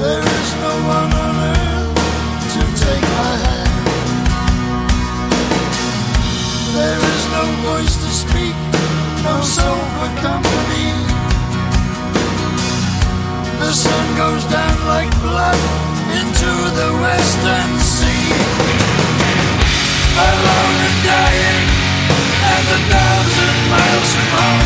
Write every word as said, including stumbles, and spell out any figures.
There is no one on earth to take my hand. There is no voice to speak, no soul for company. The sun goes down like blood into the western sea. Alone and dying, and a thousand miles from home.